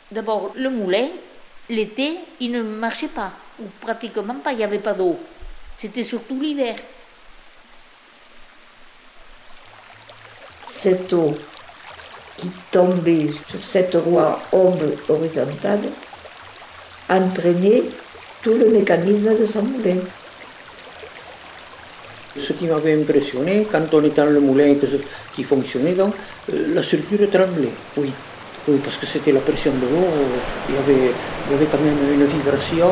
D'abord, le moulin, l'été, il ne marchait pas, ou pratiquement pas, il n'y avait pas d'eau. C'était surtout l'hiver. Cette eau qui tombait sur cette roue ombre horizontale entraînait tout le mécanisme de son moulin. Ce qui m'avait impressionné, quand on était dans le moulin qui fonctionnait, donc, la structure tremblait, oui. Oui, parce que c'était la pression de l'eau, il y avait quand même une vibration.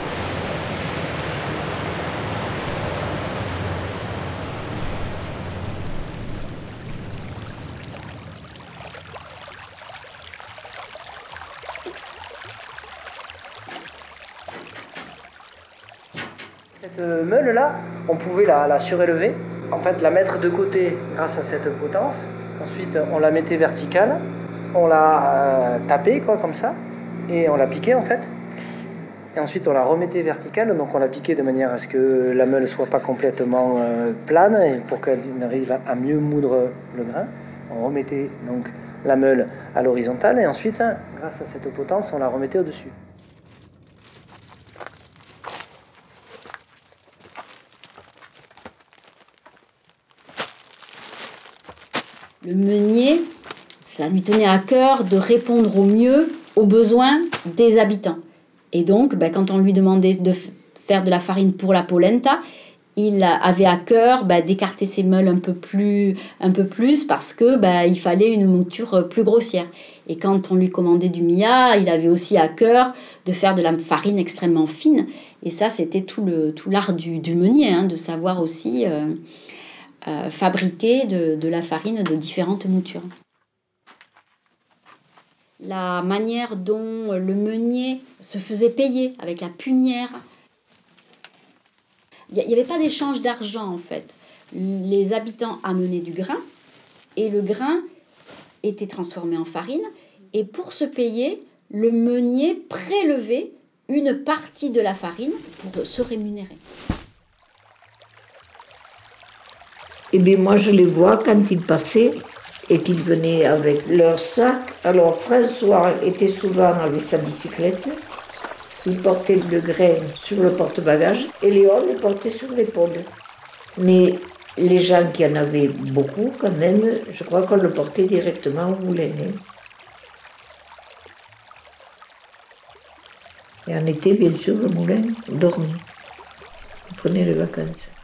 Cette meule-là, on pouvait la surélever, en fait la mettre de côté grâce à cette potence. Ensuite, on la mettait verticale, on la tapait quoi, comme ça, et on la piquait en fait. Et ensuite, on la remettait verticale, donc on la piquait de manière à ce que la meule ne soit pas complètement plane, et pour qu'elle arrive à mieux moudre le grain. On remettait donc la meule à l'horizontale, et ensuite, grâce à cette potence, on la remettait au-dessus. Le meunier, ça lui tenait à cœur de répondre au mieux aux besoins des habitants. Et donc, quand on lui demandait de faire de la farine pour la polenta, il avait à cœur d'écarter ses meules un peu plus parce que il fallait une mouture plus grossière. Et quand on lui commandait du mia, il avait aussi à cœur de faire de la farine extrêmement fine. Et ça, c'était tout l'art du meunier, de savoir aussi fabriquer de la farine de différentes moutures. La manière dont le meunier se faisait payer avec la punière. Il n'y avait pas d'échange d'argent en fait. Les habitants amenaient du grain et le grain était transformé en farine. Et pour se payer, le meunier prélevait une partie de la farine pour se rémunérer. Et bien moi je les vois quand ils passaient et qu'ils venaient avec leur sac. Alors François était souvent avec sa bicyclette, il portait le grain sur le porte-bagages et Léon le portait sur l'épaule. Mais les gens qui en avaient beaucoup quand même, je crois qu'on le portait directement au moulin. Et en été, bien sûr, le moulin dormait. On prenait les vacances.